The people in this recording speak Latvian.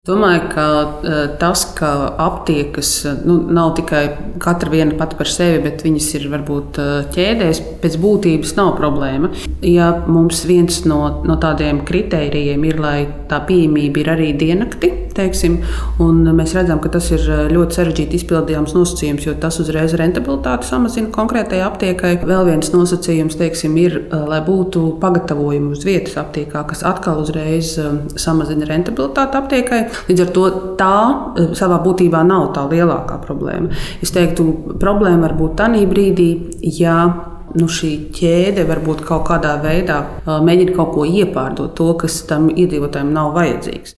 Domāju, ka tas, ka aptiekas nav tikai katra viena pati par sevi, bet viņas ir varbūt ķēdēs, pēc būtības nav problēma. Ja mums viens no tādiem kritērijiem ir, lai tā pieejamība ir arī diennakti, teiksim, un mēs redzam, ka tas ir ļoti sarežģīti izpildījams nosacījums, jo tas uzreiz rentabilitāti samazina konkrētajai aptiekai. Vēl viens nosacījums, teiksim, ir, lai būtu pagatavojumi uz vietas aptiekā, kas atkal uzreiz samazina rentabilitāti aptiekai. Līdz ar to tā savā būtībā nav tā lielākā problēma. Es teiktu, problēma var būt tādā brīdī, ja šī ķēde varbūt kaut kādā veidā mēģina kaut ko iepārdot, to, kas tam iedzīvotājiem nav vajadzīgs.